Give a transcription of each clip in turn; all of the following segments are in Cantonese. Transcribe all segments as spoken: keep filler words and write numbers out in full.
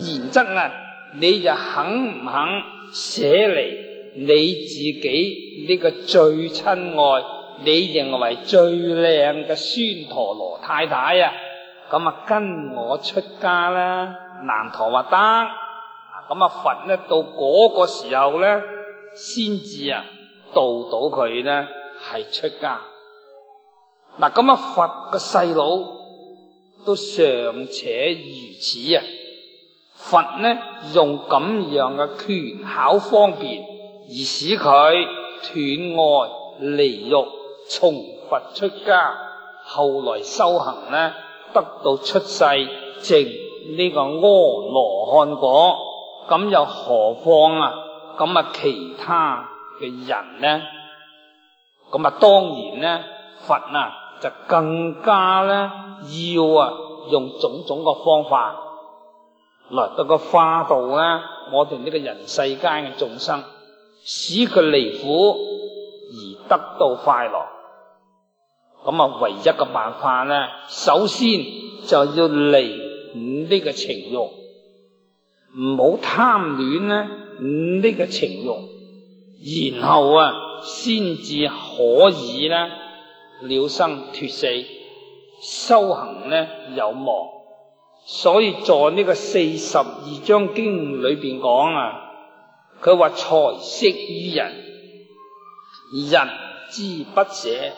原則啊，你就肯唔肯捨離你自己呢個最親愛、你認為最靚嘅孫陀羅太太啊？咁啊，跟我出家啦！難陀話得，咁啊，佛咧到嗰個時候咧，先至啊度到佢咧係出家。嗱，咁啊，佛嘅細佬都尚且如此啊！佛呢用咁樣嘅權巧方便，而使佢斷愛離欲，從佛出家，後來修行呢，得到出世證呢個阿羅漢果。咁又何況啊？咁啊，其他嘅人呢？咁啊，當然呢，佛啊就更加咧要啊用種種嘅方法來到個化度咧，我哋呢個人世間嘅眾生，使佢離苦而得到快樂。咁啊，唯一嘅辦法咧，首先就要離呢個情欲，唔好貪戀咧呢個情欲，然後啊先至可以咧了生脫死，修行咧有望。所以在呢個四十二章經裏邊講啊，佢話財色於人，人之不捨，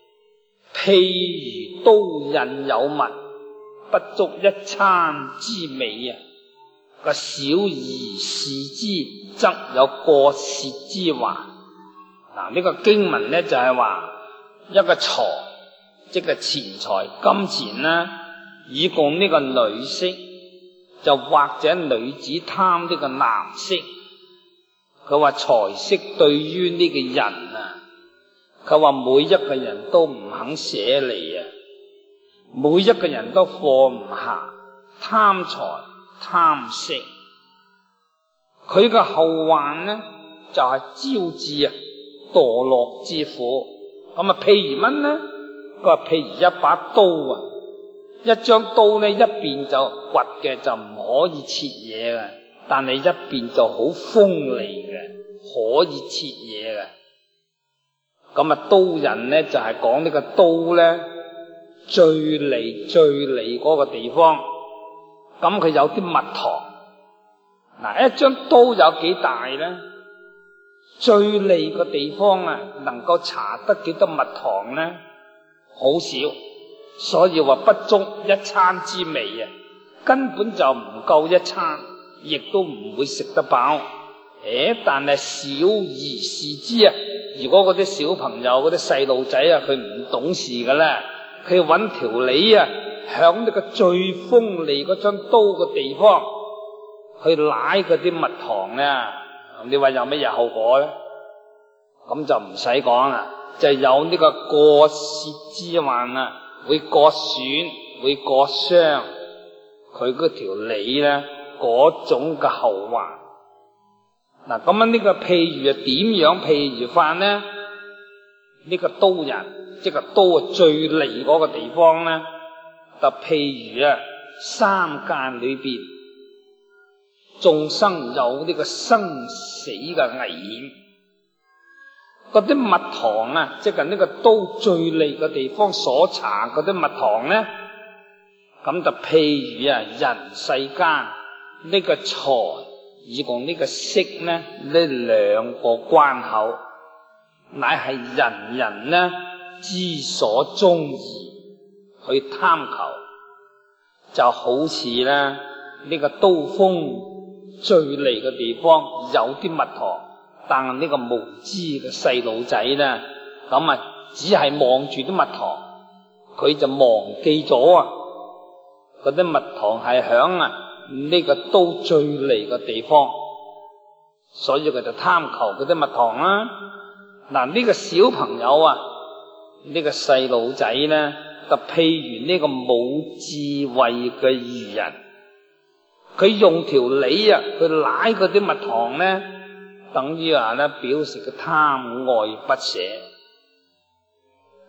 譬如刀刃有物，不足一餐之美啊！個小兒視之，則有過舌之患。嗱，呢個經文咧就係話一個財，即係錢財金錢啦。以供呢個女色，就或者女子貪呢個男色。佢話財色對於呢個人啊，佢話每一個人都唔肯捨離啊，每一個人都放唔下，貪財貪色。佢嘅後患呢，就係、是、招致啊墮落之苦。咁啊，譬如乜呢？佢話譬如一把刀啊。一張刀咧，一邊就掘嘅就唔可以切嘢嘅，但係一邊就好鋒利嘅，可以切嘢嘅。咁啊，刀刃咧就係講呢個刀咧最利最利嗰個地方。咁佢有啲蜜糖。嗱，一張刀有幾大咧？最利嘅地方啊，能夠搽得幾多蜜糖咧？好少。所以話不足一餐之味啊，根本就唔夠一餐，亦都唔會食得飽。誒，但係小兒視之啊，如果嗰啲小朋友嗰啲細路仔啊，佢唔懂事嘅咧，佢揾條脷啊，響呢個最鋒利嗰張刀嘅地方去舐嗰啲蜜糖咧，你話有乜嘢後果咧？咁就唔使講啦，就有呢個過舌之患啊。會割損，會割傷佢嗰條脷咧，嗰種嘅後患。嗱，咁樣呢個譬如啊，點樣譬如法呢？呢個刀刃，即係刀啊最利嗰個地方咧，就譬如啊，三界裏邊眾生有呢個生死嘅危險。嗰啲蜜糖啊，即係呢個刀最利嘅地方所搽嗰啲蜜糖咧，咁就譬如啊，人世間呢個財以共呢個色咧，呢兩個關口，乃係人人呢之所中意去貪求，就好似咧呢個刀鋒最利嘅地方有啲蜜糖。但係呢個無知嘅細路仔咧，咁啊只係望住啲蜜糖，佢就忘記咗啊嗰啲蜜糖係響啊呢個刀最利嘅地方，所以佢就貪求嗰啲蜜糖啦。嗱，呢個小朋友啊，呢個細路仔咧，就譬如呢個冇智慧嘅愚人，佢用條脷啊去舐嗰啲蜜糖咧。等於話咧，表示佢貪愛不捨，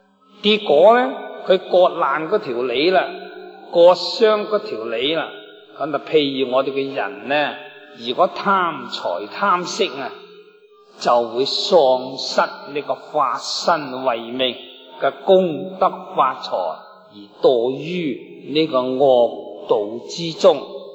結果咧，佢割爛嗰條脷啦，割傷嗰條脷啦， 咁啊，譬如我哋嘅人呢，如果貪財貪色啊，就會喪失呢個化身為命嘅功德法財，而墮於呢個惡道之中。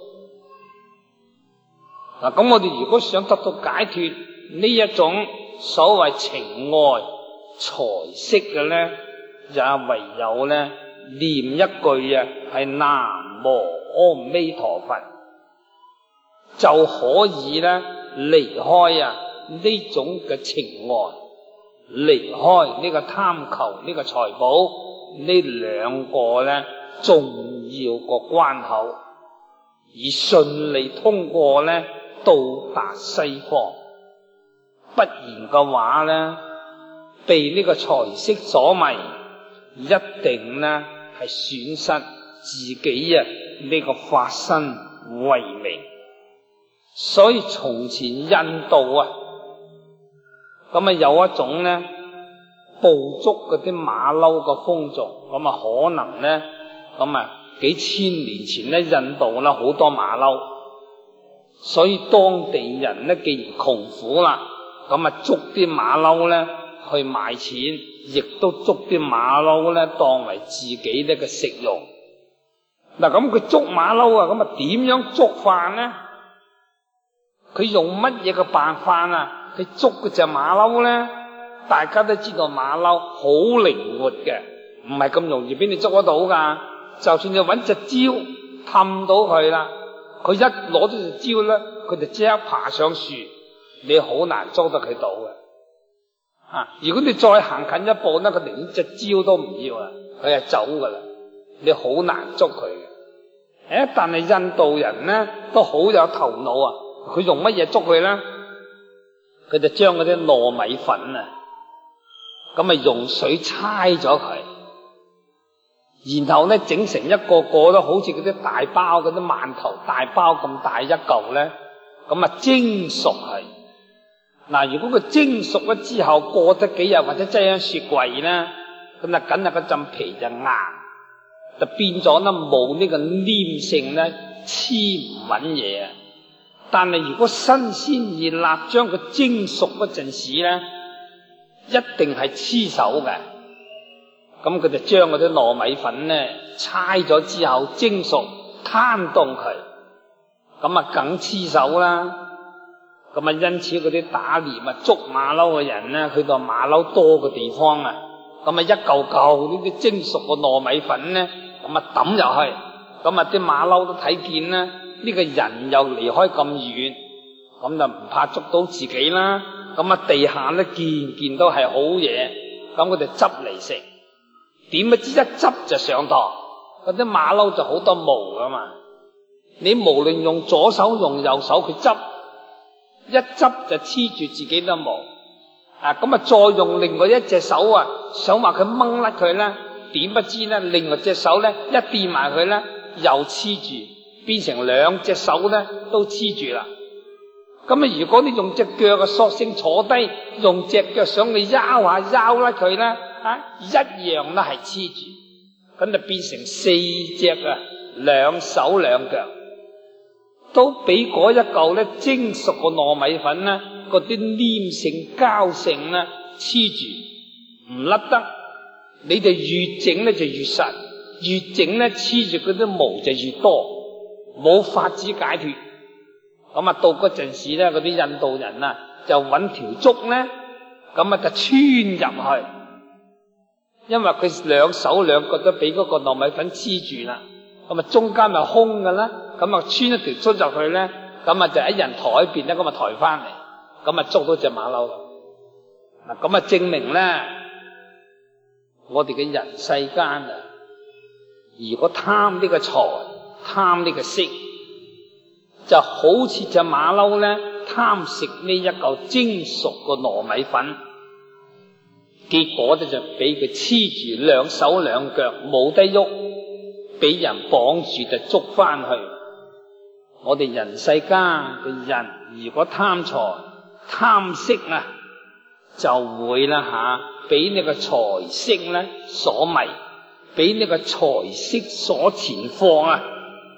嗱，咁我哋如果想得到解脫呢一種所謂情愛財色嘅咧，也唯有咧念一句啊，係南無阿彌陀佛，就可以咧離開啊呢種嘅情愛，離開呢個貪求呢個財寶呢兩個咧重要個關口，而順利通過咧到達西方。不然嘅話咧，被呢個財色所迷，一定咧係損失自己啊呢個化身為命。所以從前印度啊，咁啊有一種咧捕捉嗰啲馬騮嘅風俗，咁啊可能咧咁啊幾千年前咧印度啦好多馬騮，所以當地人咧既然窮苦啦，咁啊捉啲馬騮咧去賣錢，亦都捉啲馬騮咧當為自己呢個食用。嗱，咁佢捉馬騮啊，咁啊點樣捉法呢？佢用乜嘢嘅辦法啊？佢捉嗰隻馬騮咧，大家都知道馬騮好靈活嘅，唔係咁容易俾你捉得到噶。就算你揾隻蕉氹到佢啦，佢一攞咗隻蕉咧，佢就即刻爬上樹，你好難捉得佢到嘅。啊，如果你再行近一步咧，佢連隻蕉都唔要啊，佢係走噶啦，你好難捉佢嘅。誒，但係印度人咧都好有頭腦啊！佢用乜嘢捉佢咧？佢就將嗰啲糯米粉啊，咁啊用水搓咗佢，然後咧整成一個個都好似嗰啲大包嗰啲饅頭大包咁大一嚿咧，咁啊蒸熟佢。嗱，如果佢蒸熟咗之後過咗幾日或者擠喺雪櫃咧，咁啊梗係嗰陣皮就硬，就變咗咧冇呢個黏性咧，黐唔穩嘢啊！但係如果新鮮熱辣將佢蒸熟嗰陣時咧，一定係黐手嘅。咁佢就將嗰啲糯米粉咧搓咗之後蒸熟，攤凍佢，咁啊梗黐手啦。咁啊因此嗰啲打獵啊捉馬騮嘅人咧，去到馬騮多嘅地方啊，咁啊一嚿嚿呢啲蒸熟嘅糯米粉咧，咁啊抌入去，咁啊啲馬騮都睇見啦。呢個人又離開咁遠，咁就唔怕捉到自己啦。咁啊地下咧件件都係好嘢，咁佢哋執嚟食。點不知一執就上當，嗰啲馬騮就好多毛噶嘛。你無論用左手用右手，佢執一執就黐住自己啲毛。啊，咁啊再用另外一隻手啊，想話佢掹甩佢咧，點不知咧另外隻手咧一掂埋佢咧，又黐住。變成兩隻手咧都黐住啦。咁啊，如果你用隻腳啊，索性坐低，用隻腳想你拗下拗甩佢咧，啊，一樣都係黐住。咁就變成四隻啊，兩手兩腳都俾嗰一嚿咧蒸熟嘅糯米粉咧，嗰啲黏性膠性咧黐住，唔甩得。你哋越整咧就越實，越整咧黐住嗰啲毛就越多。冇法子解脫，咁啊到嗰陣時咧，嗰啲印度人啊就揾條竹咧，咁啊就穿入去，因為佢兩手兩腳都俾嗰個糯米粉黐住啦，咁啊中間咪空噶啦，咁啊穿一條竹入去咧，咁啊就喺人台邊咧，咁啊抬翻嚟，咁啊捉到隻馬騮。嗱，咁啊證明咧，我哋嘅人世間啊，如果貪呢個財，貪呢個色，就好似隻馬騮咧貪食呢一嚿蒸熟嘅糯米粉，結果咧就俾佢黐住兩手兩腳冇得喐，俾人綁住就捉翻去。我哋人世間嘅人如果貪財貪色啊，就會啦吓俾呢個財色咧所迷，俾呢個財色所纏放啊，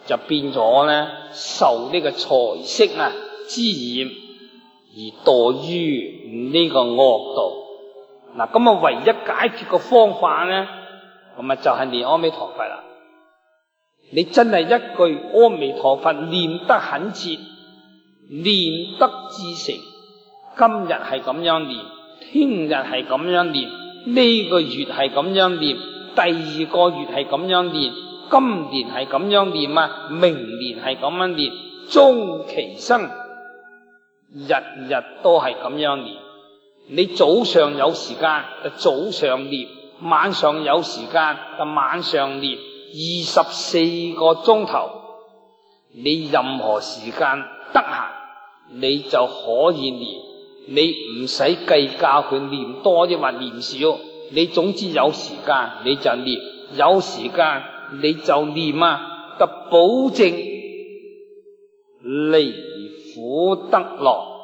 就變咗咧受呢個財色啊之染，而墮於呢個惡道。嗱，咁啊唯一解決嘅方法咧，咁啊就係念阿彌陀佛啦。你真係一句阿彌陀佛念得懇切，念得至誠，今日係咁樣念，聽日係咁樣念，呢個月係咁樣念，第二個月係咁樣念，今年係咁樣念啊，明年係咁樣念，終其生日日都係咁樣念。你早上有時間就早上念，晚上有時間就晚上念，二十四個鐘頭，你任何時間得閒你就可以念，你唔使計較佢念多抑或念少，你總之有時間你就念，有時間你就念啊，就保證離苦得樂。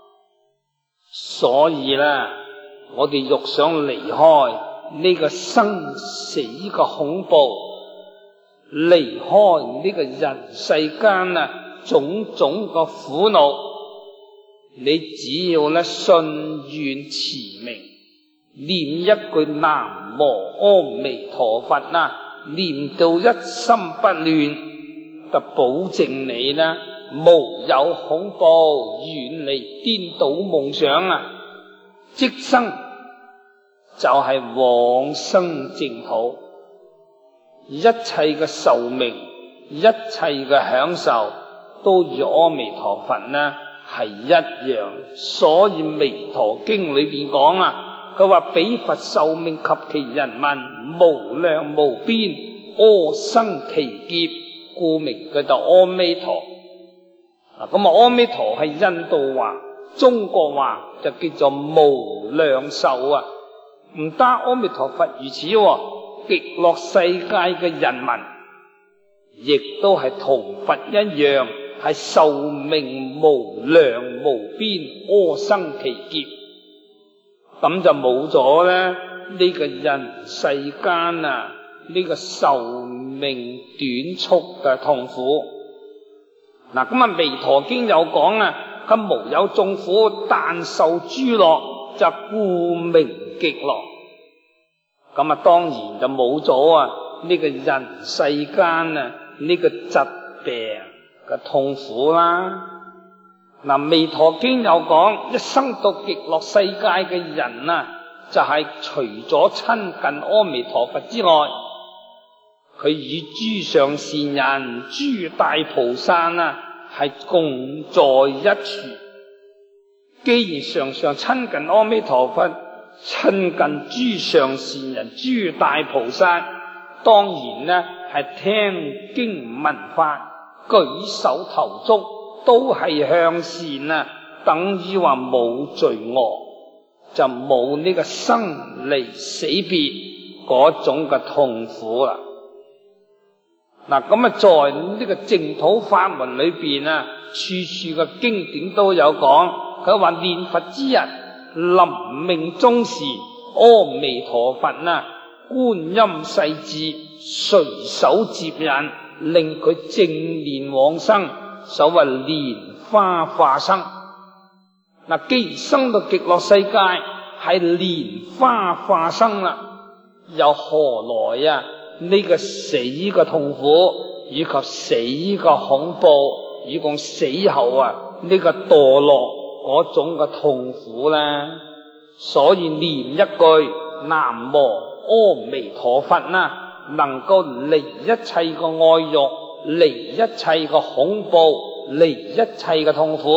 所以咧，我哋欲想離開呢個生死嘅恐怖，離開呢個人世間啊種種嘅苦惱，你只要咧信願持名，念一句南無阿彌陀佛啦，念到一心不亂，就保證你啦無有恐怖，遠離顛倒夢想啊！即生就係往生淨土，一切嘅壽命，一切嘅享受都與阿彌陀佛呢係一樣。所以彌陀經裏邊講啊，佢話彼佛壽命及其人民無量無邊，阿生其劫，故名佢就阿彌陀。嗱，咁啊，阿彌陀係印度話，中國話就叫做無量壽啊。唔單阿彌陀佛如此，極樂世界嘅人民亦都係同佛一樣，係壽命無量無邊，阿生其劫。咁就冇咗咧呢個人世間啊呢個壽命短促嘅痛苦。嗱，咁啊《彌陀經》有講啊，佢無有眾苦，但受諸樂，就故名極樂。咁啊，當然就冇咗啊呢個人世間啊呢個疾病嘅痛苦啦。嗱，《彌陀經》有講，一生到極樂世界嘅人啊，就係除咗親近阿彌陀佛之外，佢與諸上善人、諸大菩薩啊，係共在一處。既然常常親近阿彌陀佛，親近諸上善人、諸大菩薩，當然呢係聽經聞法，舉手投足都係向善啊，等於話冇罪惡，就冇呢個生離死別嗰種嘅痛苦啦。嗱，咁啊，在呢個淨土法門裏邊啊，處處嘅經典都有講。佢話念佛之人，臨命終時，阿彌陀佛啊，觀音世智，隨手接引，令佢正念往生。所謂蓮花化生。嗱，既然生到極樂世界係蓮花化生啦，又何來啊呢個死嘅痛苦，以及死嘅恐怖，以及死後啊呢個墮落嗰種嘅痛苦呢？所以念一句南無阿彌陀佛啦，能夠離一切嘅愛欲，離一切嘅恐怖，離一切嘅痛苦。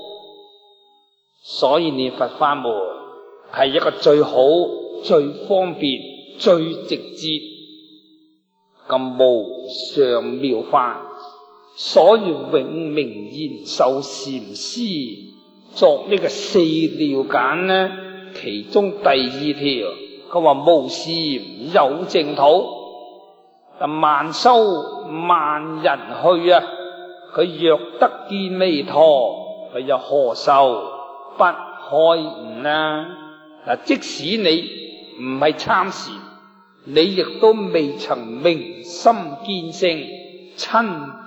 所以念佛法門係一個最好、最方便、最直接咁無上妙法。所以永明延壽禪師作呢個四了簡呢，其中第二條佢話無禪有淨土，萬修萬人去啊，佢若得見彌陀，佢又何愁不開悟啊？嗱，即使你唔係參禪，你亦都未曾明心見性，親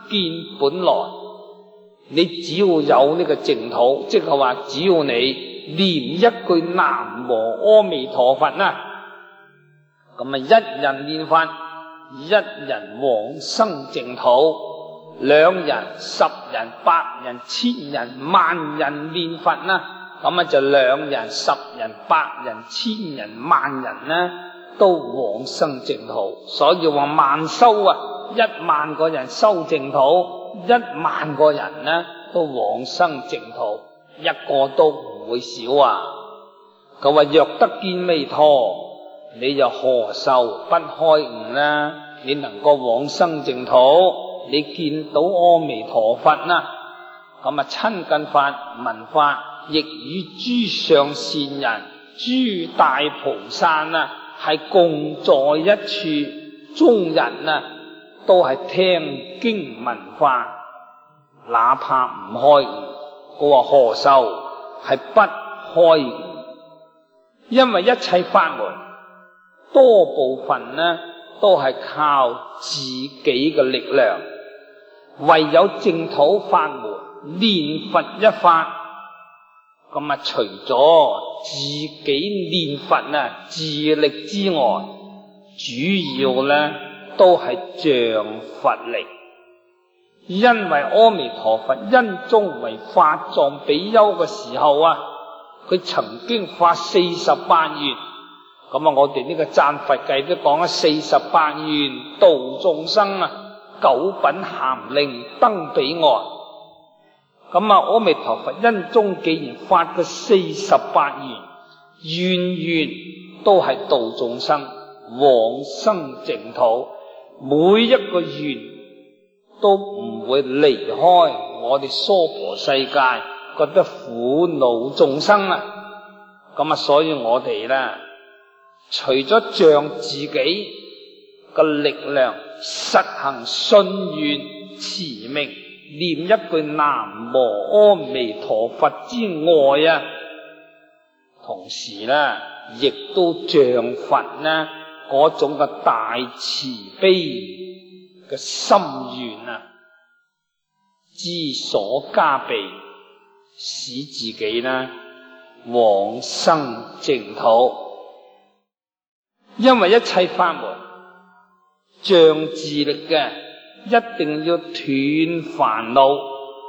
見本來。你只要有呢個淨土，即係話只要你念一句南無阿彌陀佛啦，咁啊一人念佛，一人往生淨土，兩人、十人、百人、千人、萬人念佛啦，咁啊就兩人、十人、百人、千人、萬人呢都往生淨土。所以話萬修啊，一萬個人修淨土，一萬個人呢都往生淨土，一個都唔會少啊。佢話若得見彌陀，你又何愁不開悟呢？你能夠往生淨土，你見到阿彌陀佛啦，咁啊親近法聞法，亦與諸上善人、諸大菩薩啊係共在一處，眾人啊都係聽經聞法，哪怕唔開悟，佢話何愁係不開悟？因為一切法門多部分呢都係靠自己嘅力量，唯有淨土法門念佛一法，咁啊除咗自己念佛啊自力之外，主要呢都係仗佛力。因為阿彌陀佛因中為法藏比丘嘅時候啊，佢曾經發四十八願，咁啊我哋呢個讚佛偈都講咗四十八願度眾生啊，九品咸令登彼岸。咁啊阿彌陀佛因中既然發個四十八願，願願都係度眾生往生淨土，每一個願都唔會離開我哋娑婆世界，覺得苦惱眾生啊。咁啊所以我哋咧除咗仗自己嘅力量實行信願持名念一句南無阿彌陀佛之外啊，同時咧亦都仗佛呢嗰種嘅大慈悲嘅心願啊，之所加被，使自己呢往生淨土。因為一切法門仗自力嘅，一定要斷煩惱，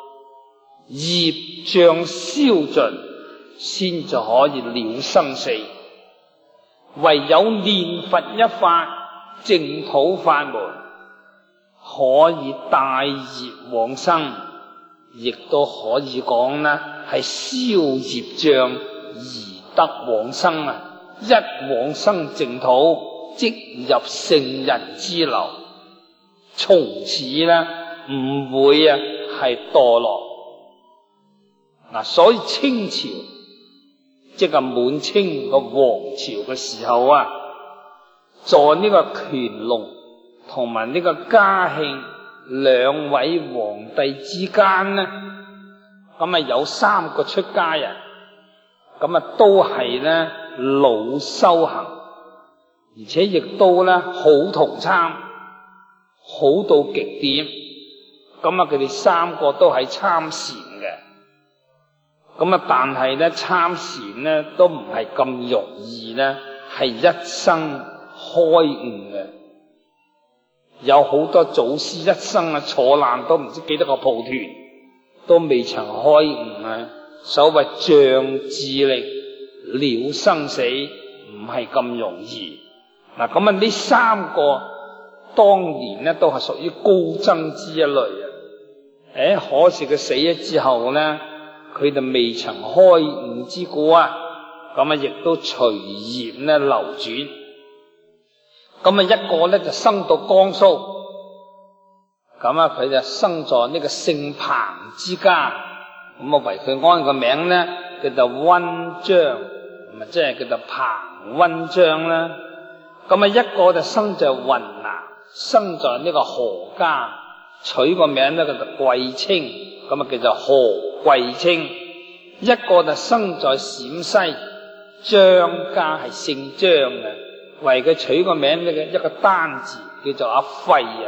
業障消盡，先就可以了生死。唯有念佛一法，淨土法門，可以帶業往生，亦都可以講呢係消業障而得往生啊！一往生淨土，即入聖人之流，從此呢唔會啊係墮落。嗱，所以清朝即係滿清個王朝嘅時候啊，在呢個乾隆同埋呢個嘉慶兩位皇帝之間呢，咁啊有三個出家人，咁啊都係呢老修行，而且亦都呢好同參，好到極點。咁啊佢哋三個都係參禪嘅，咁啊但係呢參禪呢都唔係咁容易呢係一生開悟嘅。有好多祖師一生啊坐爛都唔知幾多個蒲團，都未曾開悟啊！所謂仗自力了生死，唔係咁容易。嗱，咁啊呢三個當年呢都係屬於高僧之一類啊！誒，可是佢死咗之後呢，佢就未曾開悟之故啊！咁啊亦都隨業呢流轉。咁啊一個咧就生到江蘇，咁啊佢就生在呢個姓彭之家，咁啊為佢安個名咧叫做溫章，咁啊即係叫做彭溫章啦。咁啊一個就生在雲南，生在呢個何家，取個名咧叫做貴清，咁啊叫做何貴清。一個就生在陝西，張家係姓張嘅。為佢取個名呢，一個單字叫做阿費啊，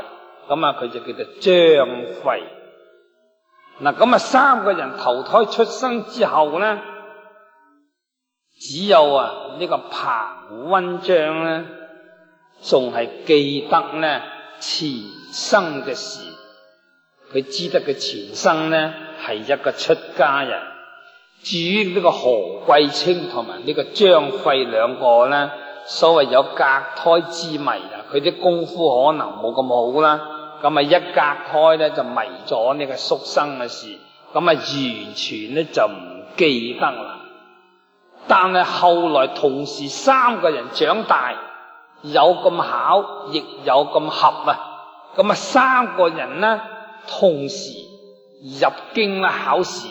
咁啊佢就叫做張費。嗱，咁啊三個人投胎出生之後咧，只有啊呢個彭溫章咧，仲係記得咧前生嘅事。佢知得佢前生咧係一個出家人。至於呢個何貴清同埋呢個張費兩個咧，所謂有隔胎之迷啊，佢啲功夫可能冇咁好啦，咁啊一隔胎咧就迷咗呢個宿生嘅事，咁啊完全咧就唔記得啦。但係後來同時三個人長大，有咁巧，亦有咁合啊，咁啊三個人呢同時入京啦考試，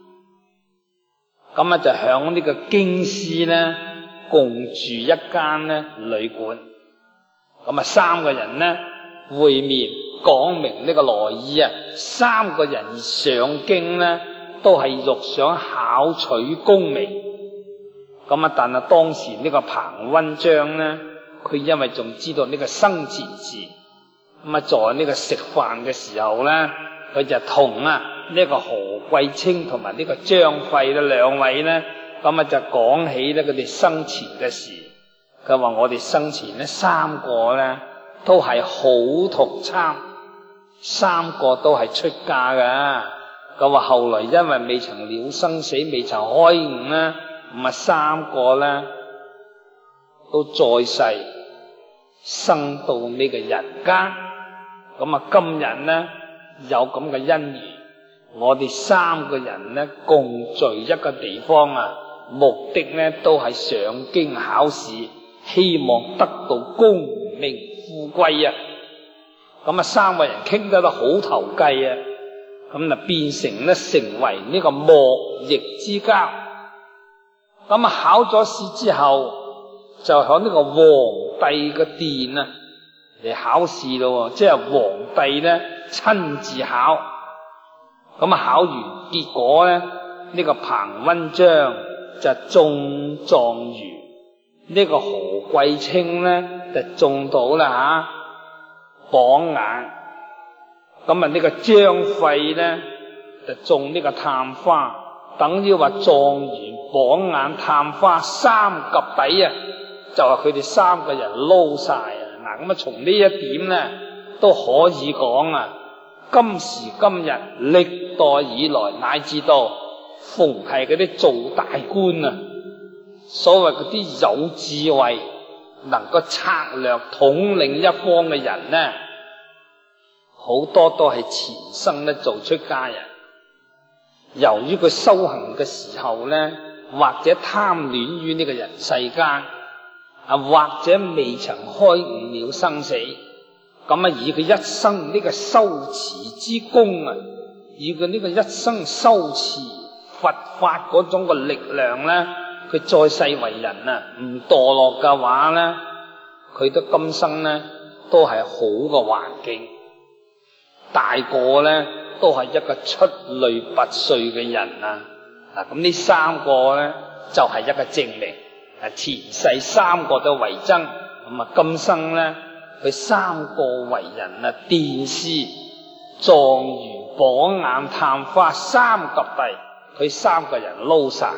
咁啊就響呢個京師咧共住一間咧旅館，咁啊三個人呢會面講明呢個來意啊，三個人上京呢都係欲想考取功名。咁啊但係當時呢個彭溫章呢，佢因為仲知道呢個生前事，咁啊在呢個食飯嘅時候呢，佢就同啊呢個何貴清同埋呢個張費呢兩位呢，咁啊就講起咧佢哋生前嘅事。佢話我哋生前呢三個呢都係好同參，三個都係出家噶。佢話後來因為未曾了生死，未曾開悟呢，咁啊三個呢都在世生到呢個人間。咁啊今日呢有咁嘅因緣，我哋三個人呢共聚一個地方啊，目的呢都係上京考試，希望得到功名富貴啊。咁啊三個人傾得都好投計啊，咁啊變成呢成為呢個莫逆之交。咁啊考咗試之後，就響呢個皇帝嘅殿啊嚟考試咯，即係皇帝咧親自考。咁啊考完結果咧，呢個彭溫章就中狀元，呢個何貴清咧就中到啦吓榜眼。咁啊呢個張費咧就中呢個探花，等於話狀元、榜眼、探花三及第啊，就係佢哋三個人撈晒啊！嗱，咁啊從呢一點咧都可以講啊，今時今日歷代以來乃至到逢係嗰啲做大官啊，所謂嗰啲有智慧能夠策略統領一方嘅人呢，好多都係前生咧做出家人。由於佢修行嘅時候呢，或者貪戀於呢個人世間啊，或者未曾開悟了生死，咁啊以佢一生呢個修持之功啊，以佢呢個一生修持佛法嗰種嘅力量呢，佢在世為人啊唔墮落嘅話呢，佢都今生呢都係好嘅環境，大個呢都係一個出類拔萃嘅人啊！嗱，咁呢三個呢就係、是、一個證明。啊，前世三個都為僧，咁啊今生呢佢三個為人啊，殿試、狀元、榜眼、探花三及第，佢三個人撈晒。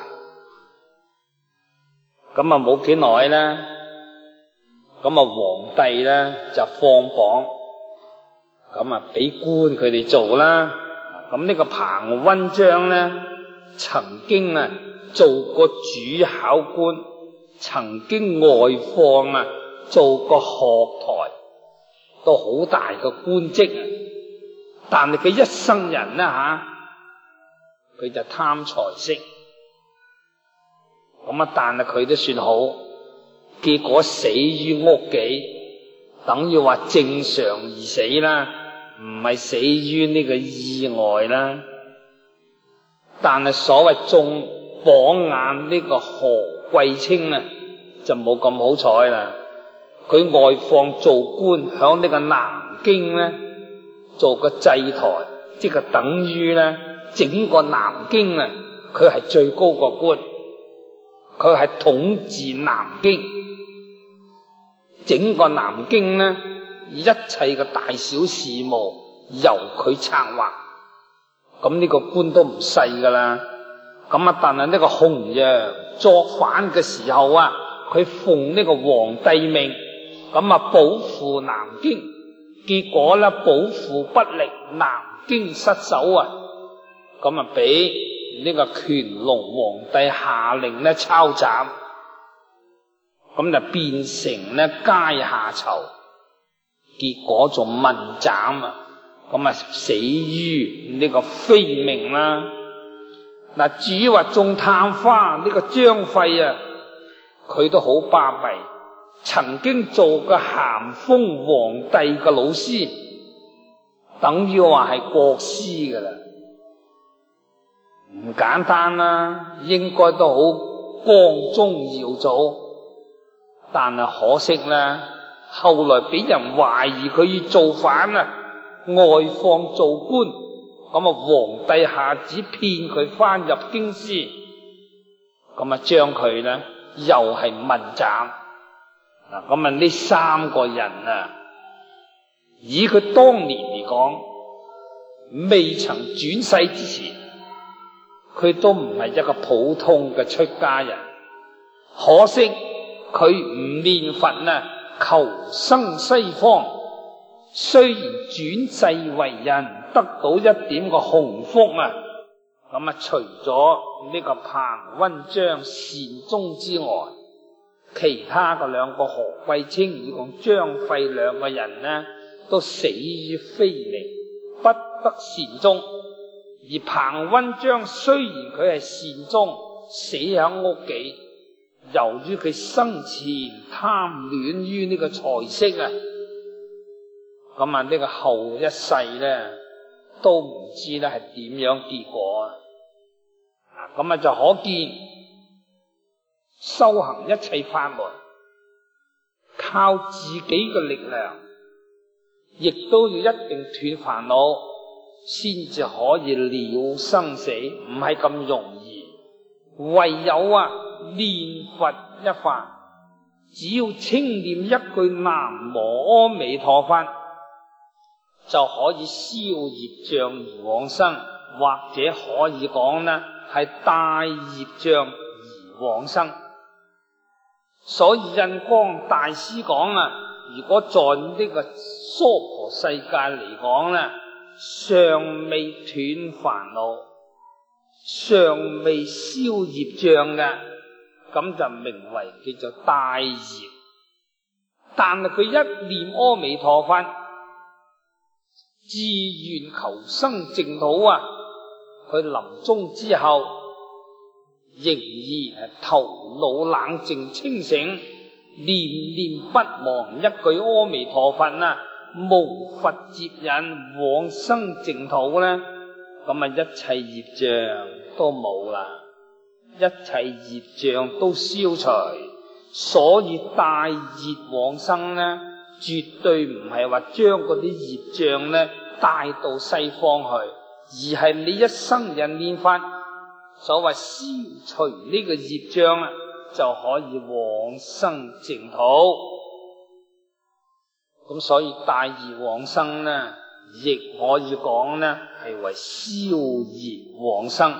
咁啊冇幾耐呢，咁啊皇帝呢就放榜。咁啊俾官佢哋做啦。咁呢個彭溫章呢曾經啊做過主考官，曾經外放啊做過學台，都好大嘅官職。但係佢一生人呢吓，佢就貪財色。咁啊但係佢都算好，結果死於屋企，等於話正常而死啦，唔係死於呢個意外啦。但係所謂中榜眼呢個何貴清啊，就冇咁好彩啦。佢外放做官，響呢個南京咧做個祭台，即係等於咧整個南京啊，佢係最高個官，佢係統治南京。整個南京咧， 一切嘅大小事務由佢策劃。咁呢個官都唔細噶啦。咁啊，但係呢個洪楊作反嘅時候啊，佢奉呢個皇帝命，咁啊保護南京，結果咧保護不力，南京失守啊，咁啊俾呢個乾隆皇帝下令咧抄斬，咁就變成咧階下囚，結果仲問斬啊，咁啊死於呢個非命啦。嗱，至於話種探花呢個張費啊，佢都好巴閉，曾經做過咸豐皇帝嘅老師，等於話係國師噶啦，唔簡單啦，應該都好光宗耀祖。但係可惜咧，後來俾人懷疑佢要造反啊，外放做官，咁啊皇帝下旨騙佢翻入京師，咁啊將佢咧又係問斬。嗱，咁啊呢三個人啊，以佢當年嚟講，未曾轉世之前，佢都唔係一個普通嘅出家人。可惜佢唔念佛啊，求生西方，雖然轉世為人，得到一點個鴻福啊，咁啊除咗呢個彭溫章善終之外，其他嘅兩個何貴清以及張費兩個人呢，都死於非命，不得善終。而彭溫章雖然佢係善終，死喺屋企，由於佢生前貪戀於呢個財色啊，咁啊呢個後一世咧都唔知咧係點樣結果啊！啊咁啊就可見修行一切法門，靠自己嘅力量，亦都要一定斷煩惱，先至可以了生死，唔係咁容易。唯有啊念佛一法，只要清念一句南無阿彌陀佛，就可以消業障而往生，或者可以講呢係帶業障而往生。所以印光大師講啊，如果在呢個娑婆世界嚟講呢，尚未斷煩惱，尚未消業障嘅，咁就名為叫做帶業。但係佢一念阿彌陀佛，自願求生淨土啊，佢臨終之後仍然係頭腦冷靜清醒，念念不忘一句阿彌陀佛啊，無佛接引往生淨土咧，咁啊一切業障都冇啦，一切業障都消除。所以帶業往生咧，絕對唔係話將嗰啲業障咧帶到西方去，而係你一生人念佛，所謂消除呢個業障啊，就可以往生淨土。咁所以帶業往生呢，亦可以講呢係為消業往生，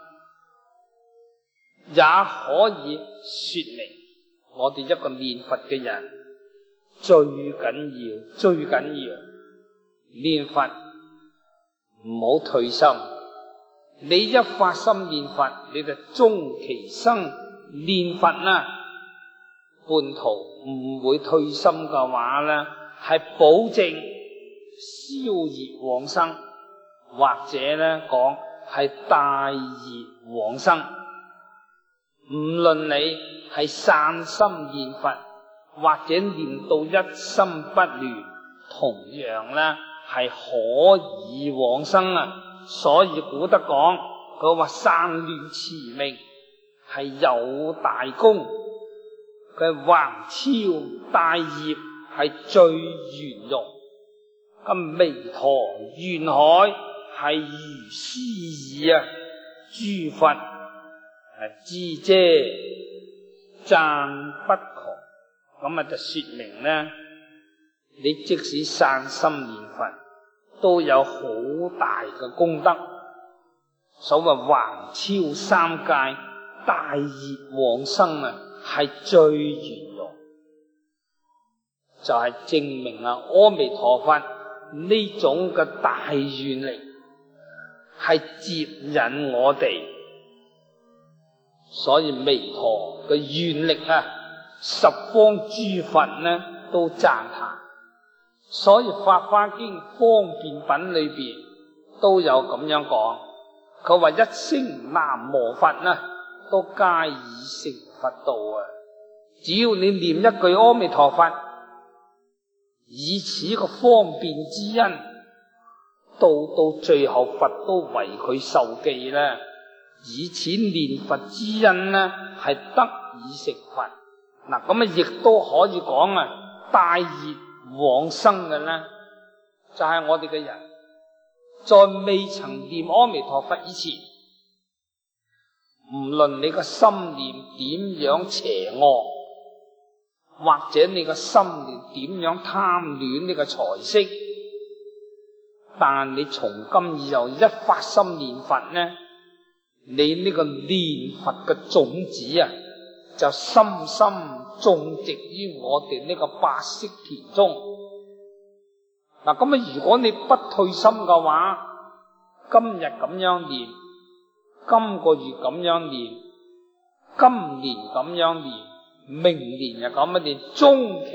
也可以說明我哋一個念佛嘅人最緊要最緊要念佛唔好退心。你一發心念佛，你就終其生念佛啦，半途唔會退心嘅話呢，係保證消業往生，或者呢講係帶業往生。唔論你係散心念佛，或者念到一心不亂，同樣呢係可以往生啊！所以古德講，佢話散亂持名係有大功，佢橫超帶業係最圓融。咁彌陀願海係如斯意啊！諸佛係知遮讚不窮，咁啊就說明呢， 你即使散心念佛，都有好大嘅功德。所謂橫超三界，大熱往生啊，係最圓融，就係、是、證明啊，阿彌陀佛呢種嘅大願力係接引我哋。所以彌陀嘅願力啊，十方諸佛呢都讚歎。所以《法華經》方便品裏邊都有咁樣講，佢話一聲南無佛呢，都皆已成佛道啊！只要你念一句阿彌陀佛，以此個方便之恩，到到最後佛都為佢受記啦。以此念佛之恩呢，係得以成佛。嗱，咁啊，亦都可以講啊，大熱往生嘅呢，就係、是、我哋嘅人，在未曾念阿彌陀佛以前，唔論你個心念點樣邪惡，或者你個心念點樣貪戀呢個財色，但你從今以後一發心念佛呢，你呢個念佛嘅種子啊，就深深種植於我哋呢個白色田中。嗱，咁啊，如果你不退心嘅話，今日咁樣念，今個月咁樣念，今年咁樣念，明年又咁樣念，中期